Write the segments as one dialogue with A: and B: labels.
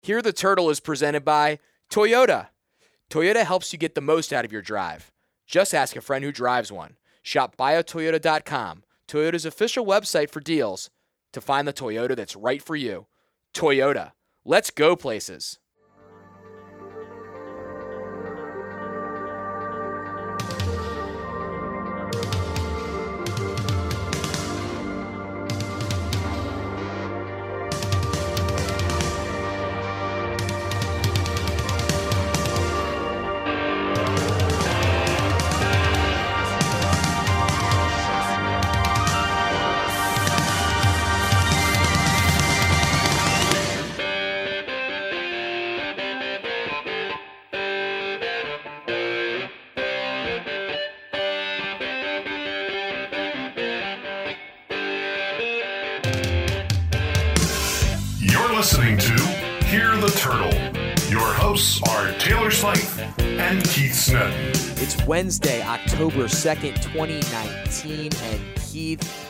A: Here the Turtle is presented by Toyota. Toyota helps you get the most out of your drive. Just ask a friend who drives one. Shop buyatoyota.com, Toyota's official website for deals, to find the Toyota that's right for you. Toyota. Let's go places.
B: Listening to Hear the Turtle. Your hosts are Taylor Smythe and Keith Snedden.
A: It's Wednesday, October 2nd, 2019, and Keith,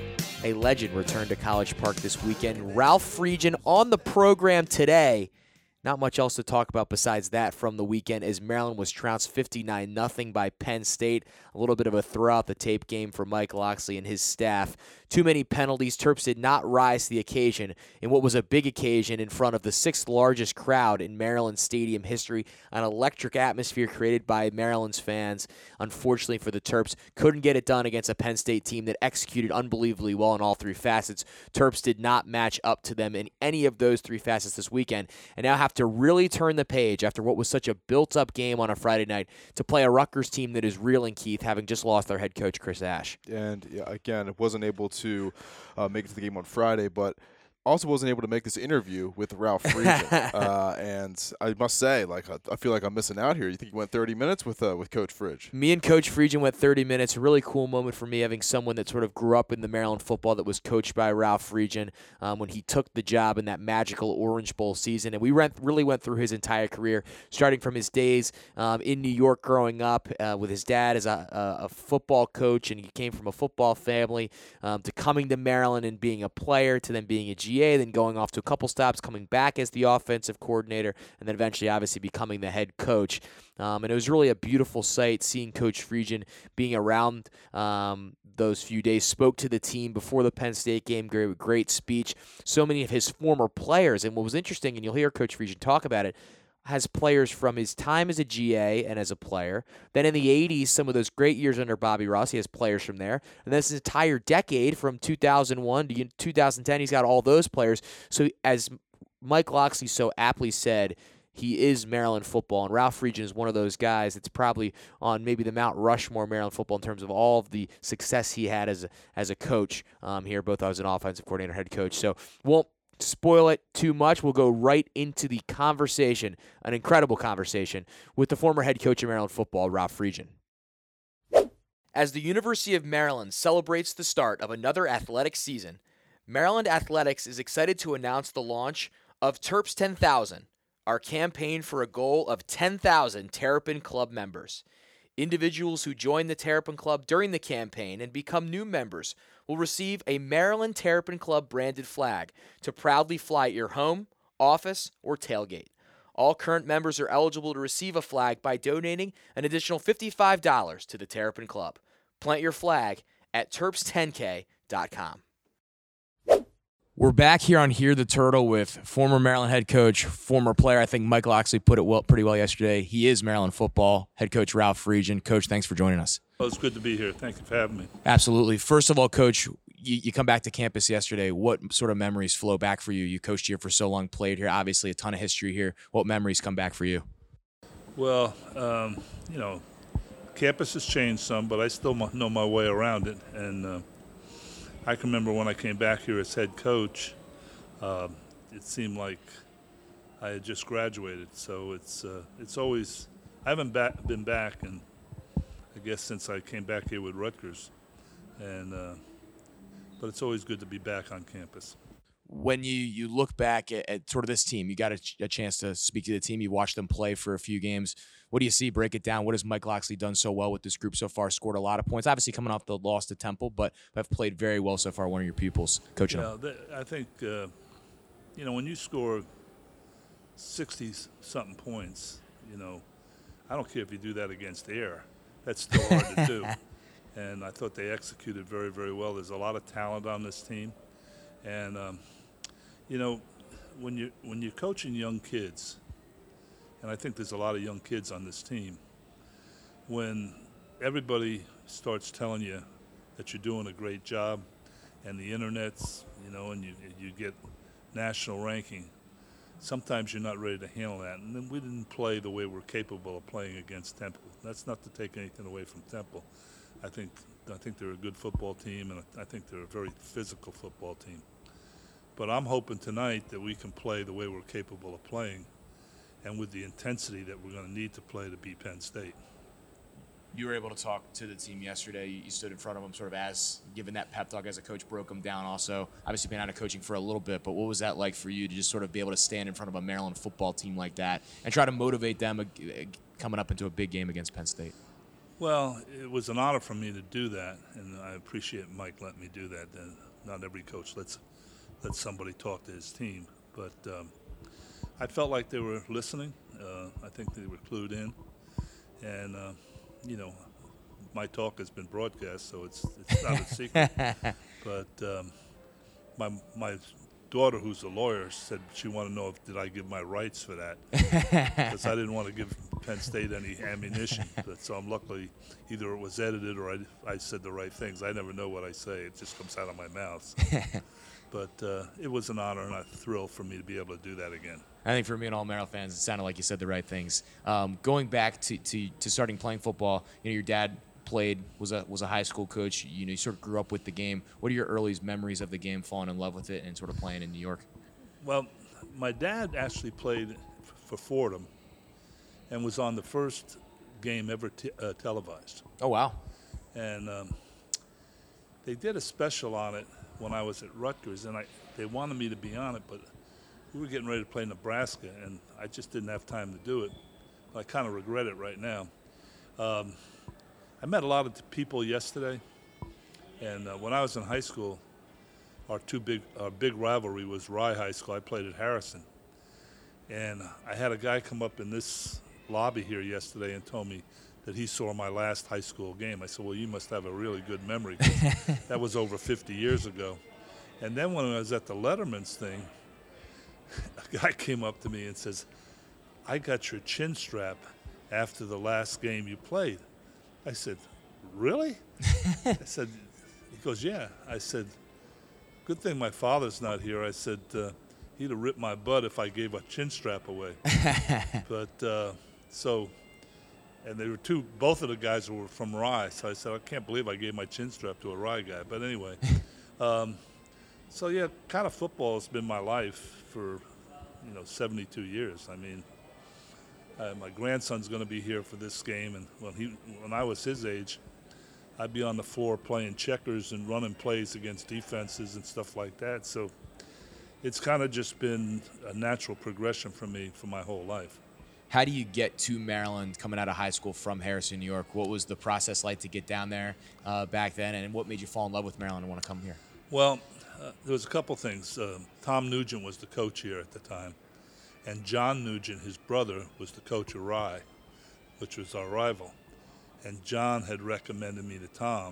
A: a legend, returned to College Park this weekend. Ralph Friedgen on the program today. Not much else to talk about besides that from the weekend, as Maryland was trounced 59-0 by Penn State. A little bit of a throw-out-the-tape game for Mike Locksley and his staff. Too many penalties. Terps did not rise to the occasion in what was a big occasion in front of the sixth largest crowd in Maryland Stadium history. An electric atmosphere created by Maryland's fans. Unfortunately for the Terps, couldn't get it done against a Penn State team that executed unbelievably well in all three facets. Terps did not match up to them in any of those three facets this weekend, and now have to really turn the page after what was such a built-up game on a Friday night to play a Rutgers team that is reeling, Keith, having just lost their head coach, Chris Ash.
C: And again, it wasn't able to make it to the game on Friday, but also wasn't able to make this interview with Ralph Friedgen. And I must say, I feel like I'm missing out here. You think you went 30 minutes with Coach Friedgen?
A: Me and Coach Friedgen went 30 minutes. A really cool moment for me, having someone that sort of grew up in the Maryland football that was coached by Ralph Friedgen when he took the job in that magical Orange Bowl season. And we really went through his entire career, starting from his days in New York growing up with his dad as a football coach, and he came from a football family, to coming to Maryland and being a player, to then being a GA, then going off to a couple stops, coming back as the offensive coordinator, and then eventually obviously becoming the head coach. And it was really a beautiful sight seeing Coach Friedgen being around those few days. Spoke to the team before the Penn State game, great speech. So many of his former players, and what was interesting, and you'll hear Coach Friedgen talk about it, has players from his time as a GA and as a player. Then in the 80s, some of those great years under Bobby Ross, he has players from there. And this entire decade from 2001 to 2010, he's got all those players. So as Mike Locksley so aptly said, he is Maryland football, and Ralph Friedgen is one of those guys that's probably on maybe the Mount Rushmore Maryland football in terms of all of the success he had as a coach here, both as an offensive coordinator, head coach. So won't spoil it too much. We'll go right into the conversation, an incredible conversation, with the former head coach of Maryland football, Ralph Friedgen. As the University of Maryland celebrates the start of another athletic season, Maryland Athletics is excited to announce the launch of Terps 10,000, our campaign for a goal of 10,000 Terrapin Club members. Individuals who join the Terrapin Club during the campaign and become new members will receive a Maryland Terrapin Club branded flag to proudly fly at your home, office, or tailgate. All current members are eligible to receive a flag by donating an additional $55 to the Terrapin Club. Plant your flag at terps10k.com. We're back here on Hear the Turtle with former Maryland head coach, former player. I think Mike Locksley put it pretty well yesterday. He is Maryland football head coach Ralph Friedgen. Coach, thanks for joining us.
D: Well, it's good to be here. Thank you for having me.
A: Absolutely. First of all, Coach, you come back to campus yesterday. What sort of memories flow back for you? You coached here for so long, played here, obviously a ton of history here. What memories come back for you?
D: Well, campus has changed some, but I still know my way around it. And I can remember when I came back here as head coach, it seemed like I had just graduated. So it's always – I haven't been back, and I guess since I came back here with Rutgers. And but it's always good to be back on campus.
A: When you look back at sort of this team, you got a chance to speak to the team. You watched them play for a few games. What do you see? Break it down. What has Mike Locksley done so well with this group so far? Scored a lot of points. Obviously coming off the loss to Temple, but have played very well so far. One of your pupils coaching them.
D: I think, when you score 60-something points, I don't care if you do that against air. That's still hard to do. And I thought they executed very, very well. There's a lot of talent on this team. And, when you're coaching young kids, and I think there's a lot of young kids on this team, when everybody starts telling you that you're doing a great job and the internet's, and you get national ranking, sometimes you're not ready to handle that. And then we didn't play the way we're capable of playing against Temple. That's not to take anything away from Temple. I think they're a good football team, and I think they're a very physical football team. But I'm hoping tonight that we can play the way we're capable of playing and with the intensity that we're going to need to play to beat Penn State.
A: You were able to talk to the team yesterday. You stood in front of them sort of as given that pep talk as a coach, broke them down also. Obviously been out of coaching for a little bit, but what was that like for you to just sort of be able to stand in front of a Maryland football team like that and try to motivate them coming up into a big game against Penn State?
D: Well, it was an honor for me to do that, and I appreciate Mike letting me do that. Not every coach lets somebody talk to his team, but I felt like they were listening. I think they were clued in, and my talk has been broadcast, so it's not a secret. But my daughter, who's a lawyer, said she wanted to know did I give my rights for that, because I didn't want to give Penn State any ammunition. But so I'm luckily either it was edited or I said the right things. I never know what I say; it just comes out of my mouth. So. But it was an honor and a thrill for me to be able to do that again.
A: I think for me and all Maryland fans, it sounded like you said the right things. Going back to starting playing football, your dad was a high school coach. You sort of grew up with the game. What are your earliest memories of the game, falling in love with it, and sort of playing in New York?
D: Well, my dad actually played for Fordham and was on the first game ever televised.
A: Oh, wow.
D: And they did a special on it when I was at Rutgers, and they wanted me to be on it, but we were getting ready to play Nebraska, and I just didn't have time to do it. I kind of regret it right now. I met a lot of people yesterday, and when I was in high school, our big rivalry was Rye High School. I played at Harrison, and I had a guy come up in this lobby here yesterday and told me that he saw my last high school game. I said, well, you must have a really good memory, 'cause that was over 50 years ago. And then when I was at the Letterman's thing, a guy came up to me and says, I got your chin strap after the last game you played. I said, really? I said, he goes, yeah. I said, good thing my father's not here. I said, he'd have ripped my butt if I gave a chin strap away. But and they were both of the guys were from Rye. So I said, I can't believe I gave my chin strap to a Rye guy. But anyway, so yeah, kind of football has been my life for, 72 years. I mean, my grandson's going to be here for this game, and when I was his age, I'd be on the floor playing checkers and running plays against defenses and stuff like that. So it's kind of just been a natural progression for me for my whole life.
A: How do you get to Maryland coming out of high school from Harrison, New York? What was the process like to get down there back then, and what made you fall in love with Maryland and want to come here?
D: Well, there was a couple things. Tom Nugent was the coach here at the time, and John Nugent, his brother, was the coach of Rye, which was our rival. And John had recommended me to Tom.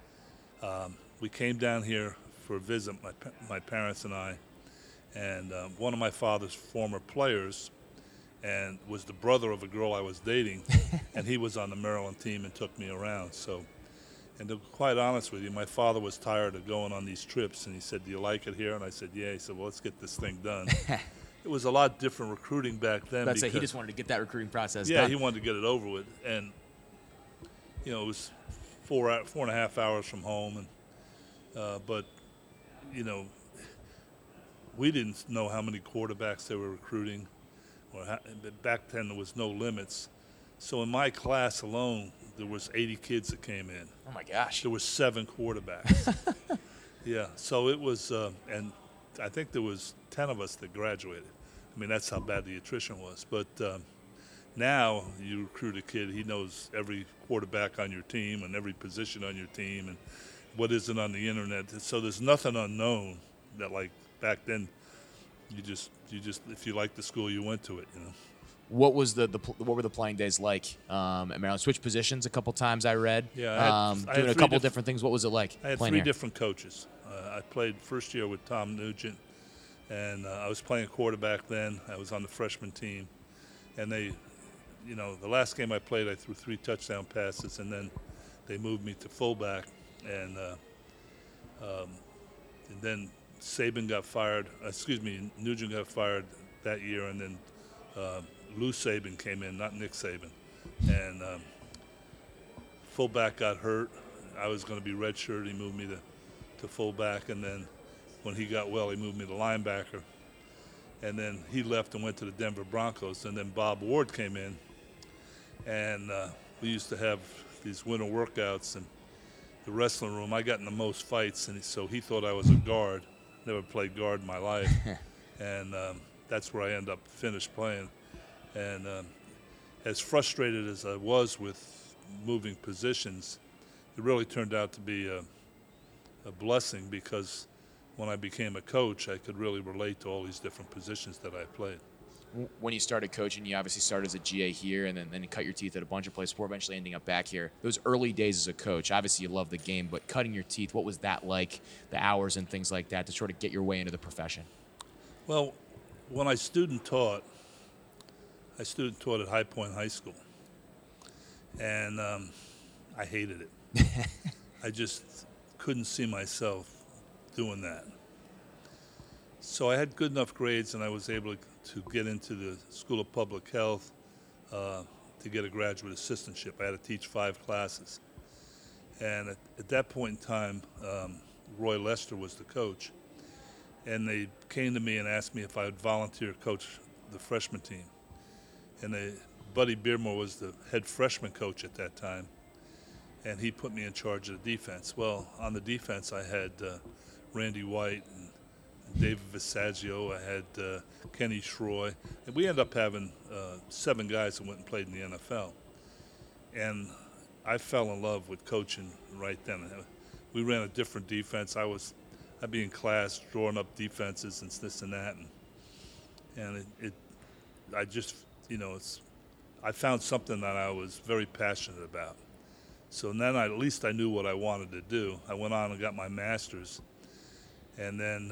D: We came down here for a visit, my parents and I, and one of my father's former players and was the brother of a girl I was dating, and he was on the Maryland team and took me around. So, and to be quite honest with you, my father was tired of going on these trips, and he said, do you like it here? And I said, yeah. He said, well, let's get this thing done. It was a lot different recruiting back then.
A: That's he just wanted to get that recruiting process done.
D: Yeah, he wanted to get it over with. And, it was 4.5 hours from home. And but, we didn't know how many quarterbacks they were recruiting. Back then, there was no limits. So in my class alone, there was 80 kids that came in.
A: Oh, my gosh.
D: There were 7 quarterbacks. Yeah, so it was and I think there was 10 of us that graduated. I mean, that's how bad the attrition was. But now you recruit a kid, he knows every quarterback on your team and every position on your team and what isn't on the internet. So there's nothing unknown that, like, back then You just if you like the school, you went to it.
A: What was what were the playing days like at Maryland? Switched positions a couple times, I read.
D: Yeah, I had
A: doing a couple different things. What was it like?
D: I had
A: playing
D: three
A: here?
D: different coaches. I played first year with Tom Nugent, and I was playing quarterback then. I was on the freshman team, and they, the last game I played, I threw 3 touchdown passes, and then they moved me to fullback, and then Nugent got fired that year, and then Lou Saban came in, not Nick Saban, and fullback got hurt. I was going to be redshirt. He moved me to fullback, and then when he got well, he moved me to linebacker, and then he left and went to the Denver Broncos, and then Bob Ward came in, and we used to have these winter workouts in the wrestling room. I got in the most fights, and so he thought I was a guard. Never played guard in my life, and that's where I finished playing. And as frustrated as I was with moving positions, it really turned out to be a blessing, because when I became a coach, I could really relate to all these different positions that I played.
A: When you started coaching, you obviously started as a GA here, and then you cut your teeth at a bunch of places before eventually ending up back here. Those early days as a coach, obviously you love the game, but cutting your teeth, what was that like, the hours and things like that, to sort of get your way into the profession? Well,
D: when I student taught at High Point High School, and I hated it. I just couldn't see myself doing that. So I had good enough grades, and I was able to get into the School of Public Health to get a graduate assistantship. I had to teach 5 classes. And at that point in time, Roy Lester was the coach. And they came to me and asked me if I would volunteer to coach the freshman team. And Buddy Beardmore was the head freshman coach at that time, and he put me in charge of the defense. Well, on the defense, I had Randy White and David Visaggio. I had Kenny Schroy. And we ended up having 7 guys that went and played in the NFL. And I fell in love with coaching right then. We ran a different defense. I'd be in class drawing up defenses and this and that. And I just, I found something that I was very passionate about. So then at least I knew what I wanted to do. I went on and got my master's. And then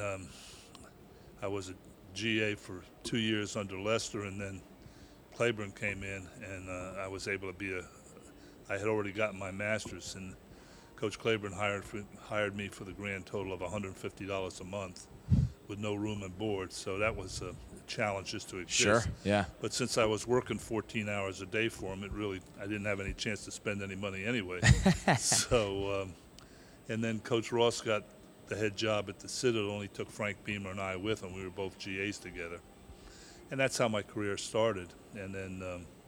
D: I was a GA for 2 years under Lester, and then Claiborne came in, and I was able to I had already gotten my master's, and Coach Claiborne hired me for the grand total of $150 a month with no room and board. So that was a challenge just to exist.
A: Sure, yeah.
D: But since I was working 14 hours a day for him, I didn't have any chance to spend any money anyway. So, and then Coach Ross got the head job at the Citadel, and he took Frank Beamer and I with him. We were both GAs together. And that's how my career started. And then,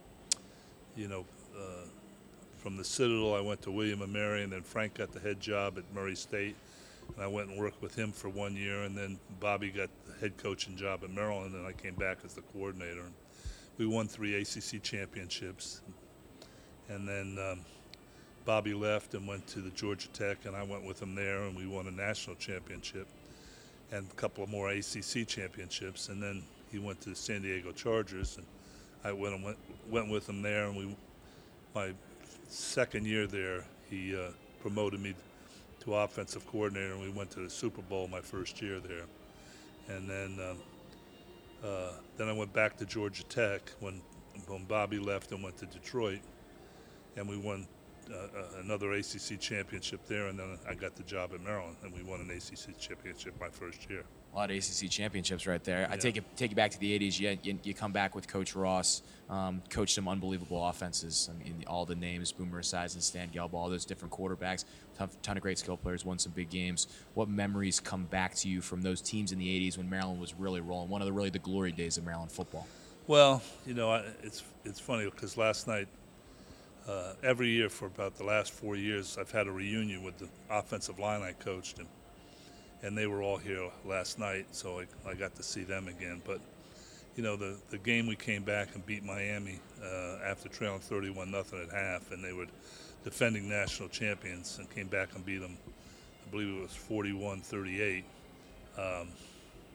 D: from the Citadel, I went to William & Mary, and then Frank got the head job at Murray State. And I went and worked with him for 1 year, and then Bobby got the head coaching job at Maryland, and I came back as the coordinator. And we won 3 ACC championships. And then Bobby left and went to the Georgia Tech, and I went with him there, and we won a national championship and a couple of more ACC championships. And then he went to the San Diego Chargers, and I went with him there. And my second year there, he promoted me to offensive coordinator, and we went to the Super Bowl my first year there. And then I went back to Georgia Tech when Bobby left and went to Detroit, and we won another ACC championship there, and then I got the job at Maryland, and we won an ACC championship my first year.
A: A lot of ACC championships right there.
D: Yeah.
A: I take you back to the 80s. You come back with Coach Ross, coached some unbelievable offenses. I mean, all the names, Boomer Esiason, Stan Gelb, all those different quarterbacks, ton of great skill players, won some big games. What memories come back to you from those teams in the 80s when Maryland was really rolling, one of the glory days of Maryland football?
D: Well, it's funny because last night, every year for about the last 4 years, I've had a reunion with the offensive line I coached, and they were all here last night, so I got to see them again. But, the game we came back and beat Miami after trailing 31-0 at half, and they were defending national champions, and came back and beat them, I believe it was 41-38.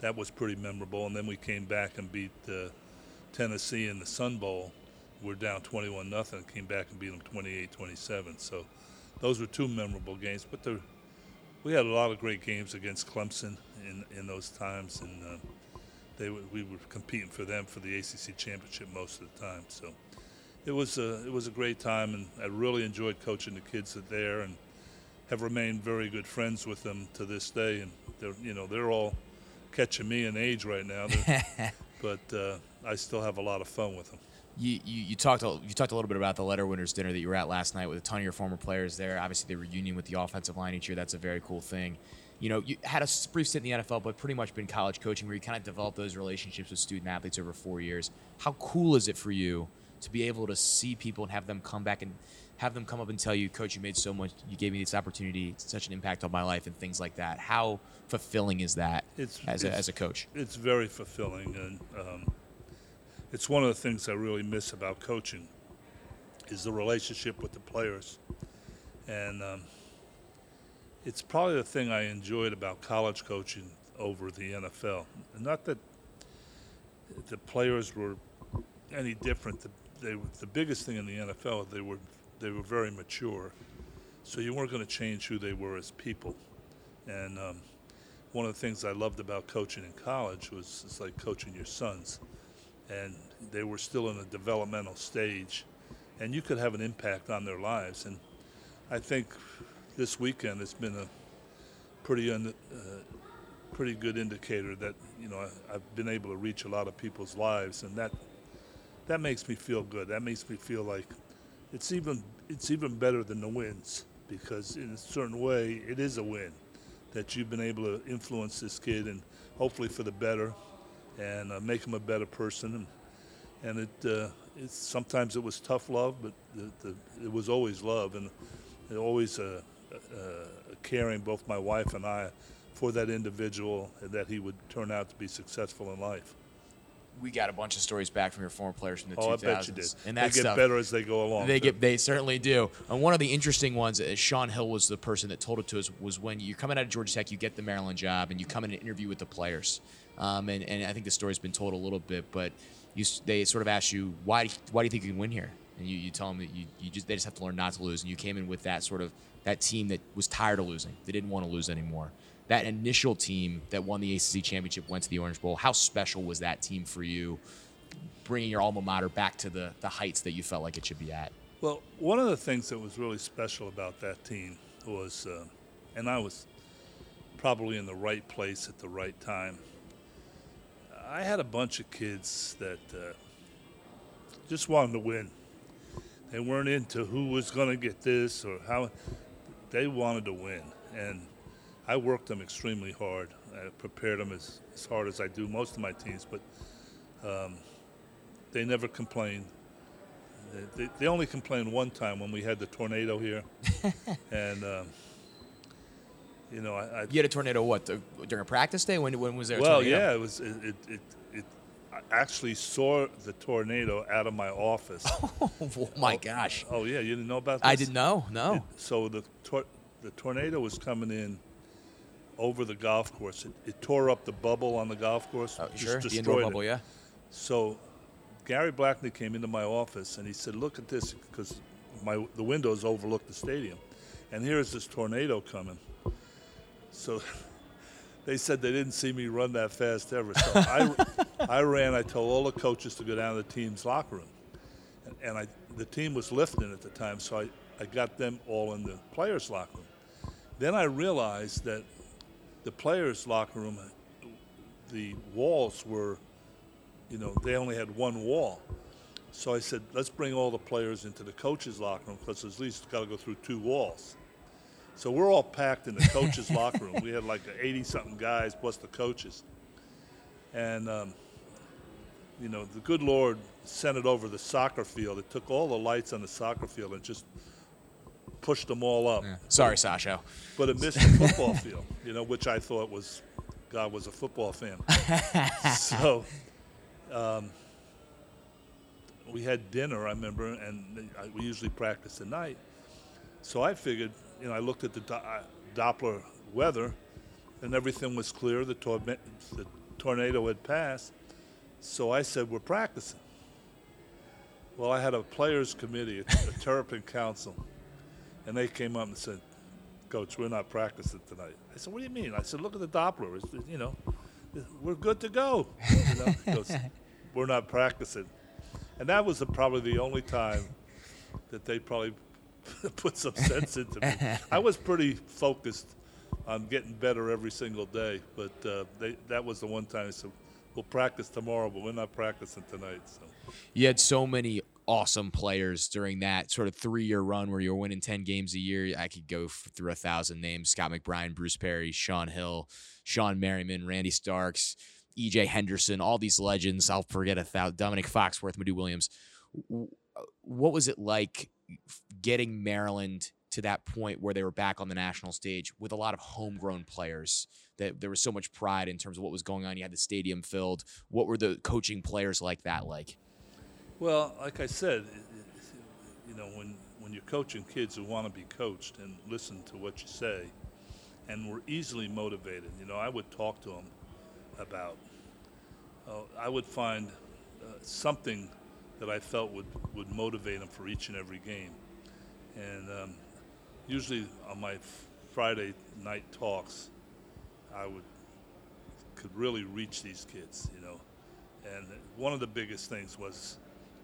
D: that was pretty memorable. And then we came back and beat Tennessee in the Sun Bowl. We're down 21-0, came back and beat them 28-27. So those were two memorable games. But we had a lot of great games against Clemson in those times, and we were competing for them for the ACC championship most of the time. So it was a great time, and I really enjoyed coaching the kids there, and have remained very good friends with them to this day. And they're all catching me in age right now, but I still have a lot of fun with them.
A: You talked a little bit about the letter winners dinner that you were at last night with a ton of your former players there. Obviously, the reunion with the offensive line each year, that's a very cool thing. You had a brief stint in the NFL, but pretty much been college coaching where you kind of develop those relationships with student athletes over 4 years. How cool is it for you to be able to see people and have them come back and have them come up and tell you, Coach, you made so much, you gave me this opportunity, it's such an impact on my life and things like that? How fulfilling is that as a coach?
D: It's very fulfilling, and it's one of the things I really miss about coaching is the relationship with the players. And it's probably the thing I enjoyed about college coaching over the NFL. Not that the players were any different. The biggest thing in the NFL, they were very mature. So you weren't going to change who they were as people. And one of the things I loved about coaching in college was it's like coaching your sons. And they were still in a developmental stage, and you could have an impact on their lives. And I think this weekend has been a pretty good indicator that I've been able to reach a lot of people's lives, and that makes me feel good. That makes me feel like it's even better than the wins, because in a certain way it is a win that you've been able to influence this kid, and hopefully for the better, and make him a better person. And it's sometimes it was tough love, but it was always love, and always caring, both my wife and I, for that individual, and that he would turn out to be successful in life.
A: We got a bunch of stories back from your former players from the 2000s.
D: Oh, I bet you did.
A: And
D: they get better as they go along.
A: They certainly do. And one of the interesting ones, Sean Hill was the person that told it to us, was when you're coming out of Georgia Tech, you get the Maryland job, and you come in and interview with the players. And I think the story's been told a little bit, but they sort of asked you, why do you think you can win here? And you tell them that they just have to learn not to lose. And you came in with that team that was tired of losing. They didn't want to lose anymore. That initial team that won the ACC championship, went to the Orange Bowl. How special was that team for you, bringing your alma mater back to the heights that you felt like it should be at?
D: Well, one of the things that was really special about that team was, and I was probably in the right place at the right time, I had a bunch of kids that just wanted to win. They weren't into who was going to get this or how. They wanted to win. And I worked them extremely hard. I prepared them as hard as I do most of my teams, but they never complained. They only complained one time when we had the tornado here. And, you had
A: a tornado what, during a practice day? When was there a
D: tornado?
A: Well,
D: yeah, it was. I actually saw the tornado out of my office.
A: Oh my gosh.
D: Oh, yeah, you didn't know about this?
A: I didn't know, no.
D: So the tornado was coming in over the golf course. It tore up the bubble on the golf course.
A: Oh,
D: just
A: sure,
D: destroyed
A: the indoor bubble, yeah.
D: So Gary Blackney came into my office, and he said, look at this, because the windows overlook the stadium. And here's this tornado coming. So they said they didn't see me run that fast ever. So I ran. I told all the coaches to go down to the team's locker room. And the team was lifting at the time, so I got them all in the players' locker room. Then I realized that the players' locker room, the walls were, they only had one wall. So I said, let's bring all the players into the coaches' locker room, because at least got to go through two walls. So we're all packed in the coaches' locker room. We had like 80-something guys plus the coaches. And, the good Lord sent it over the soccer field. It took all the lights on the soccer field and just pushed them all up.
A: Yeah. Sorry, Sasho.
D: But it missed the football field, which I thought God was a football fan. So we had dinner, I remember, and we usually practice at night. So I figured, I looked at the Doppler weather, and everything was clear. The tornado had passed. So I said, we're practicing. Well, I had a players committee, a Terrapin council, and they came up and said, Coach, we're not practicing tonight. I said, what do you mean? I said, look at the Doppler. We're good to go. He goes, we're not practicing. And that was probably the only time that they probably put some sense into me. I was pretty focused on getting better every single day, but that was the one time they said, we'll practice tomorrow, but we're not practicing tonight. So.
A: You had so many awesome players during that sort of 3-year run where you were winning 10 games a year. I could go through 1,000 names: Scott McBride, Bruce Perry, Sean Hill, Sean Merriman, Randy Starks, E.J. Henderson, all these legends. I'll forget Dominic Foxworth, Madu Williams. What was it like getting Maryland to that point where they were back on the national stage with a lot of homegrown players, that there was so much pride in terms of what was going on? You had the stadium filled. What were the coaching players like that like?
D: Well, like I said, when you're coaching kids who want to be coached and listen to what you say, and were easily motivated, I would talk to them about, I would find something that I felt would motivate them for each and every game. And usually on my Friday night talks, I could really reach these kids, And one of the biggest things was,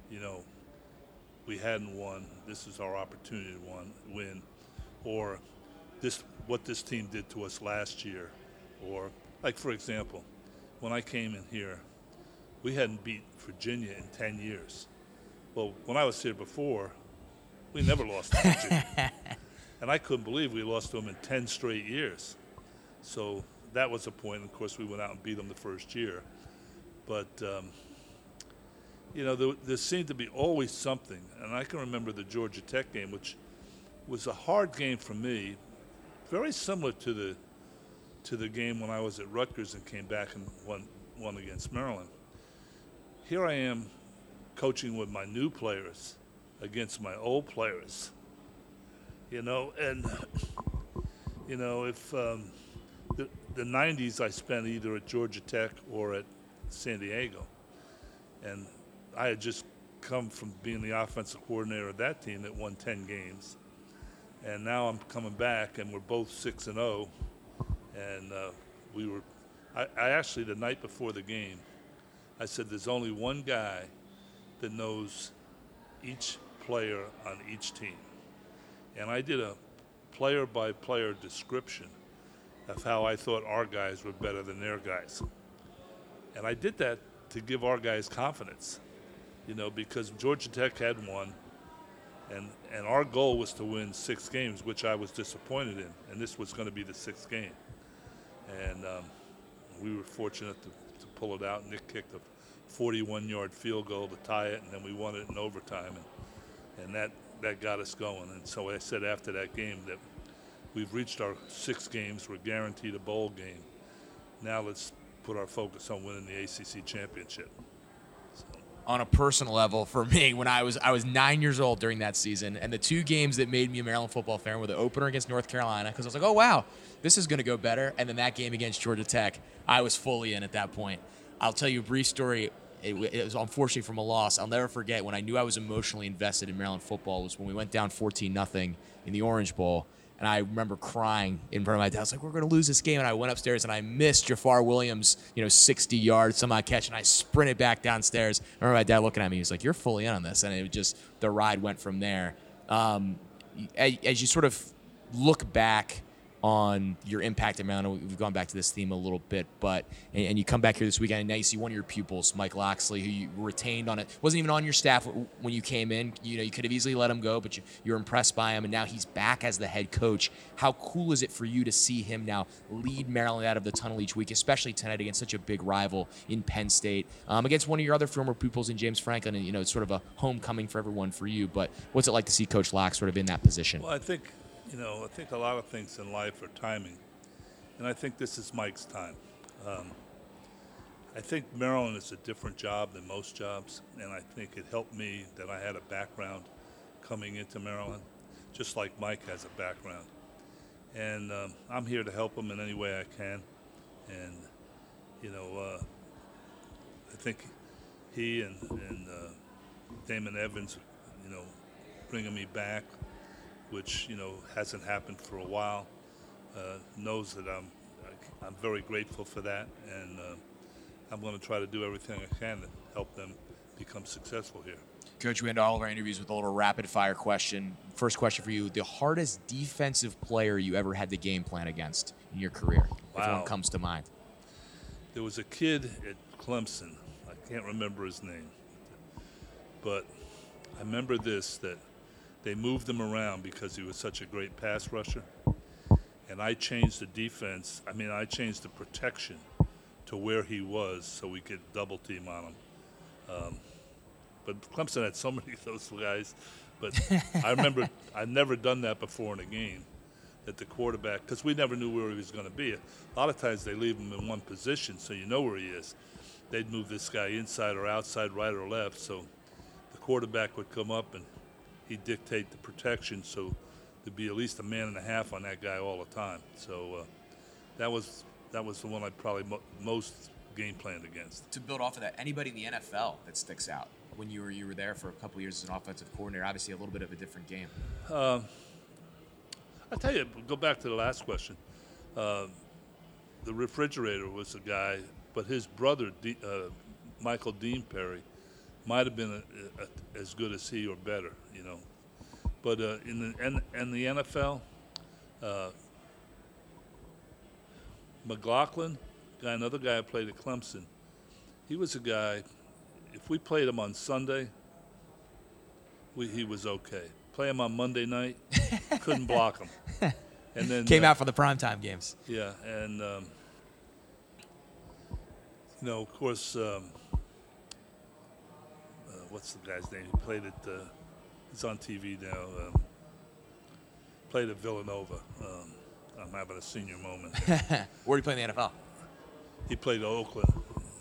D: we hadn't won. This is our opportunity to win. Or what this team did to us last year. Or, like, for example, when I came in here, we hadn't beat Virginia in 10 years. Well, when I was here before, we never lost to Virginia. And I couldn't believe we lost to them in 10 straight years. So that was a point. Of course, we went out and beat them the first year. But, there seemed to be always something. And I can remember the Georgia Tech game, which was a hard game for me, very similar to the game when I was at Rutgers and came back and won against Maryland. Here I am coaching with my new players against my old players, and if the 90s I spent either at Georgia Tech or at San Diego, and I had just come from being the offensive coordinator of that team that won 10 games, and now I'm coming back and we're both 6-0, and I actually, the night before the game, I said there's only one guy that knows each player on each team. And I did a player-by-player description of how I thought our guys were better than their guys. And I did that to give our guys confidence, because Georgia Tech had won, and our goal was to win 6 games, which I was disappointed in, and this was going to be the 6th game. And we were fortunate to pull it out. Nick kicked a 41-yard field goal to tie it, and then we won it in overtime, and that got us going. And so I said after that game that we've reached our 6 games, we're guaranteed a bowl game. Now let's put our focus on winning the ACC championship.
A: On a personal level, for me, when I was 9 years old during that season, and the 2 games that made me a Maryland football fan were the opener against North Carolina, because I was like, oh, wow, this is going to go better, and then that game against Georgia Tech, I was fully in at that point. I'll tell you a brief story. It was unfortunately from a loss. I'll never forget when I knew I was emotionally invested in Maryland football was when we went down 14-0 in the Orange Bowl. And I remember crying in front of my dad. I was like, we're going to lose this game. And I went upstairs and I missed Jafar Williams, 60 yards, somehow catch. And I sprinted back downstairs. I remember my dad looking at me. He was like, you're fully in on this. And it just, the ride went from there. As you sort of look back on your impact at Maryland, we've gone back to this theme a little bit, but and you come back here this weekend and now you see one of your pupils, Mike Loxley, who you retained on it, wasn't even on your staff when you came in. You could have easily let him go, but you're impressed by him, and now he's back as the head coach. How cool is it for you to see him now lead Maryland out of the tunnel each week, especially tonight against such a big rival in Penn State, against one of your other former pupils in James Franklin, and it's sort of a homecoming for everyone for you. But what's it like to see Coach Lox sort of in that position?
D: Well, I think a lot of things in life are timing, and I think this is Mike's time. I think Maryland is a different job than most jobs, and I think it helped me that I had a background coming into Maryland, just like Mike has a background. And I'm here to help him in any way I can. And, I think he and Damon Evans, bringing me back, which hasn't happened for a while, knows that I'm very grateful for that, and I'm going to try to do everything I can to help them become successful here.
A: Coach, we end all of our interviews with a little rapid-fire question. First question for you, the hardest defensive player you ever had to game plan against in your career, if one comes to mind.
D: There was a kid at Clemson. I can't remember his name. But I remember that they moved him around because he was such a great pass rusher. And I changed the defense. I changed the protection to where he was so we could double team on him. But Clemson had so many of those guys. But I remember I'd never done that before in a game, that the quarterback, because we never knew where he was going to be. A lot of times they leave him in one position so you know where he is. They'd move this guy inside or outside, right or left, so the quarterback would come up and he'd dictate the protection, so there'd be at least a man and a half on that guy all the time. So that was the one I probably most game planned against.
A: To build off of that, anybody in the NFL that sticks out when you were there for a couple of years as an offensive coordinator? Obviously, a little bit of a different game.
D: I'll tell you, go back to the last question. The refrigerator was a guy, but his brother, Michael Dean Perry, might have been as good as he or better, But in the NFL, McLaughlin, another guy I played at Clemson, he was a guy, if we played him on Sunday, he was okay. Play him on Monday night, couldn't block him. And then
A: came out for the primetime games.
D: Yeah, and of course, what's the guy's name? He played at. He's on TV now. Played at Villanova. I'm having a senior moment.
A: Where did he play in the NFL?
D: He played at Oakland.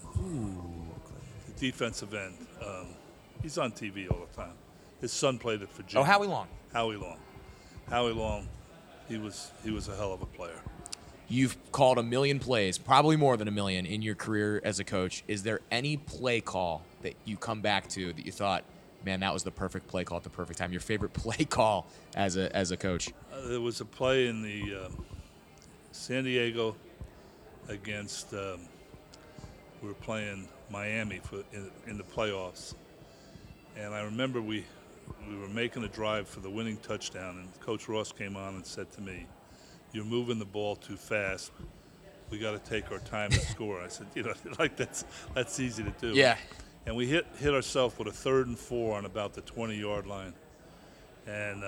D: The defensive end. He's on TV all the time. His son played at Virginia.
A: Oh, Howie Long.
D: Howie Long. He was a hell of a player.
A: You've called a million plays, probably more than a million, in your career as a coach. Is there any play call that you come back to that you thought, man, that was the perfect play call at the perfect time? Your favorite play call as a coach?
D: There was a play in the San Diego against. We were playing Miami in the playoffs, and I remember we were making a drive for the winning touchdown, and Coach Ross came on and said to me, "You're moving the ball too fast. We got to take our time to score." I said, that's easy to do.
A: Yeah.
D: And we hit ourselves with a 3rd and 4 on about the 20-yard line. And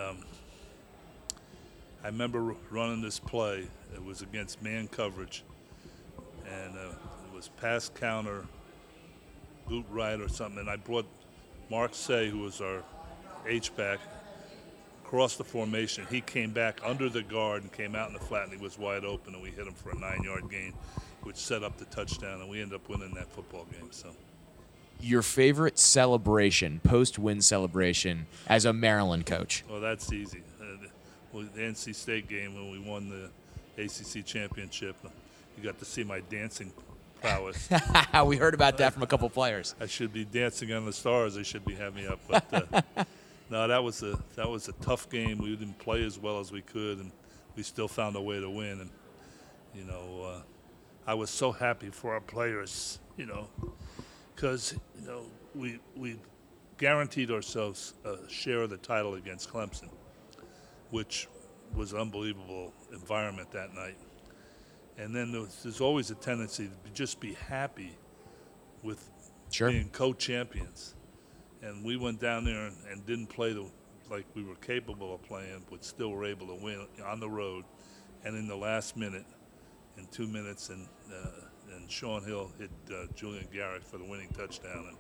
D: I remember running this play. It was against man coverage, and it was pass counter, boot right or something. And I brought Mark Say, who was our H-back, across the formation. He came back under the guard and came out in the flat, and he was wide open, and we hit him for a 9-yard gain, which set up the touchdown, and we ended up winning that football game. So,
A: your favorite celebration, post-win celebration, as a Maryland coach?
D: Well, that's easy. The NC State game when we won the ACC championship, you got to see my dancing prowess.
A: We heard about that from a couple players.
D: I should be dancing on the stars. They should be having me up. But no, that was a tough game. We didn't play as well as we could, and we still found a way to win. And I was so happy for our players, because we guaranteed ourselves a share of the title against Clemson, which was an unbelievable environment that night. And then there's always a tendency to just be happy with being co-champions. And we went down there and didn't play like we were capable of playing, but still were able to win on the road. And in the last minute, in 2 minutes, and Sean Hill hit Julian Garrett for the winning touchdown.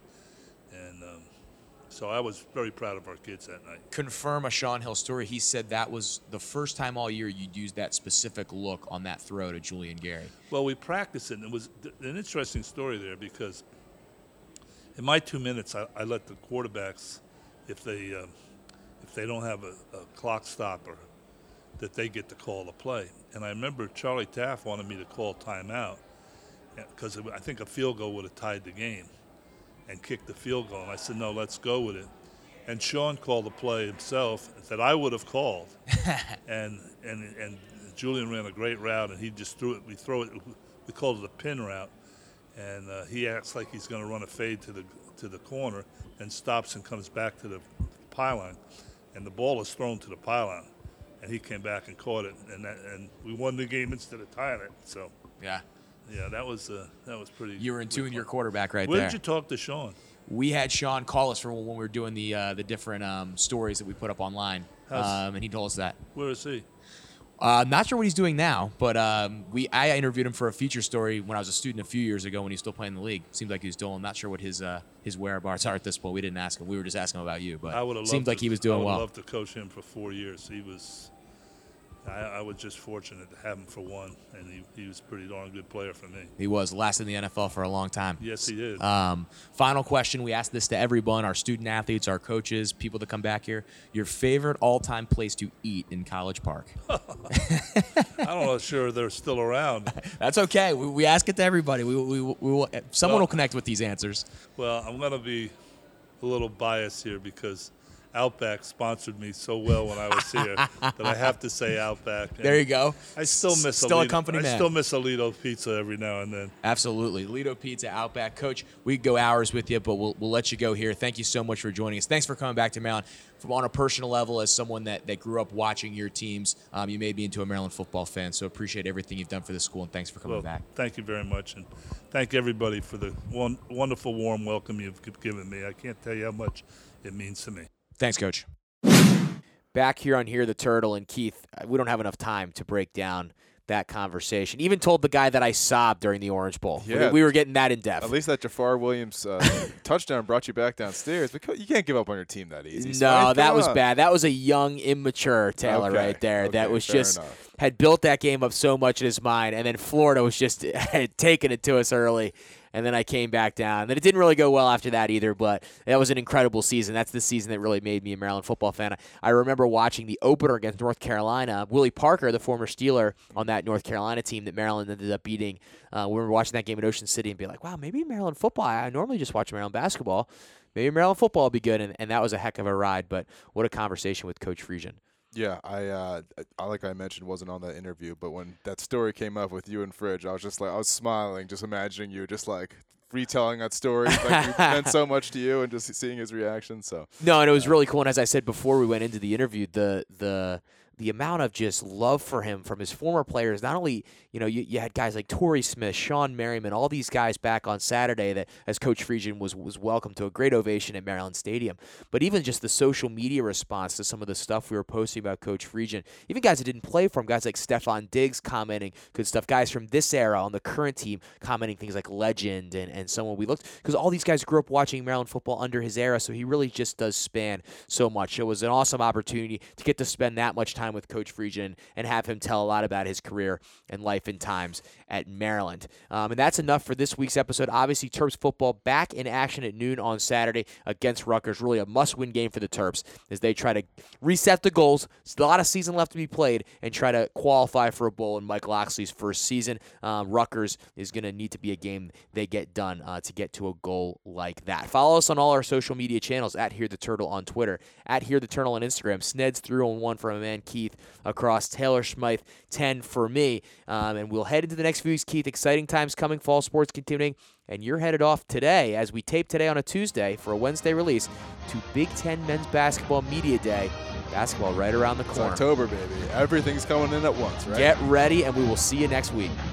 D: So I was very proud of our kids that night.
A: Confirm a Sean Hill story. He said that was the first time all year you'd used that specific look on that throw to Julian Garrett.
D: Well, we practiced it, and it was an interesting story there because in my 2 minutes, I let the quarterbacks, if they don't have a clock stopper, that they get to call the play. And I remember Charlie Taft wanted me to call timeout, because I think a field goal would have tied the game, and kicked the field goal. And I said, no, let's go with it. And Sean called the play himself that I would have called. and Julian ran a great route, and he just threw it. We called it a pin route. And he acts like he's going to run a fade to the corner, and stops and comes back to the pylon. And the ball is thrown to the pylon. And he came back and caught it, and we won the game instead of tying it. So
A: Yeah,
D: that was pretty.
A: you were in tune with your quarterback right
D: Where
A: there.
D: did you talk to Sean?
A: We had Sean call us for when we were doing the different stories that we put up online, and he told us that.
D: Where is he?
A: Not sure what he's doing now, but I interviewed him for a feature story when I was a student a few years ago when he was still playing in the league. Seemed like he was doing. I'm not sure what his whereabouts are at this point. We didn't ask him. We were just asking him about you, but
D: I would have
A: seemed like he was doing well.
D: I would love to coach him for 4 years. He was. I was just fortunate to have him for one, and he was a pretty darn good player for me.
A: He was lasted in the NFL for a long time.
D: Yes, he did.
A: Final question. We ask this to everyone, our student athletes, our coaches, people that come back here. Your favorite all-time place to eat in College Park?
D: I'm not sure they're still around.
A: That's okay. We ask it to everybody. We will, someone will connect with these answers.
D: Well, I'm going to be a little biased here because Outback sponsored me so well when I was here that I have to say Outback. And
A: There you go.
D: I still miss
A: Still a
D: Alito.
A: company
D: I
A: man.
D: still miss Alito Pizza every now and then.
A: Absolutely. Lido Pizza, Outback. Coach, we could go hours with you, but we'll let you go here. Thank you so much for joining us. Thanks for coming back to Maryland. From on a personal level, as someone that grew up watching your teams, you made me into a Maryland football fan, so appreciate everything you've done for the school, and thanks for coming back.
D: Thank you very much, and thank everybody for the wonderful, warm welcome you've given me. I can't tell you how much it means to me.
A: Thanks, Coach. Back here on Hear the Turtle, and Keith, we don't have enough time to break down that conversation. Even told the guy that I sobbed during the Orange Bowl.
C: Yeah.
A: We were getting that in depth.
C: At least that Jafar Williams touchdown brought you back downstairs. But you can't give up on your team that easy.
A: No,
C: Smythe,
A: that
C: come
A: was
C: on.
A: bad. That was a young, immature Taylor
C: Okay,
A: right there.
C: okay,
A: That was
C: fair
A: just
C: enough.
A: had built that game up so much in his mind, and then Florida was just had taken it to us early. And then I came back down. Then it didn't really go well after that either, but that was an incredible season. That's the season that really made me a Maryland football fan. I remember watching the opener against North Carolina. Willie Parker, the former Steeler on that North Carolina team that Maryland ended up beating. We were watching that game in Ocean City and be like, wow, maybe Maryland football. I normally just watch Maryland basketball. Maybe Maryland football will be good, and that was a heck of a ride. But what a conversation with Coach Friesian.
C: Yeah, I like I mentioned, wasn't on that interview, but when that story came up with you and Fridge, I was smiling, just imagining you just like retelling that story. Like it meant so much to you, and just seeing his reaction. So
A: No, and it was really cool. And as I said before we went into the interview, the amount of just love for him from his former players, not only, you had guys like Torrey Smith, Sean Merriman, all these guys back on Saturday that, as Coach Friesian was welcomed to a great ovation at Maryland Stadium, but even just the social media response to some of the stuff we were posting about Coach Friesian, even guys that didn't play for him, guys like Stefon Diggs commenting good stuff, guys from this era on the current team commenting things like legend and someone we looked, because all these guys grew up watching Maryland football under his era, so he really just does span so much. It was an awesome opportunity to get to spend that much time with Coach Friesian and have him tell a lot about his career and life and times at Maryland. And that's enough for this week's episode. Obviously, Terps football back in action at noon on Saturday against Rutgers. Really a must-win game for the Terps as they try to reset the goals. There's a lot of season left to be played and try to qualify for a bowl in Mike Loxley's first season. Rutgers is going to need to be a game they get done to get to a goal like that. Follow us on all our social media channels at Hear the Turtle on Twitter, at Hear the Turtle on Instagram, Sneds301 for my man Keith across, Taylor Smythe 10 for me. And we'll head into the next few weeks, Keith. Exciting times coming, fall sports continuing, and you're headed off today, as we tape today on a Tuesday for a Wednesday release, to Big Ten Men's Basketball Media Day. Basketball right around the
C: it's
A: corner.
C: October, baby. Everything's coming in at once, right?
A: Get ready, and we will see you next week.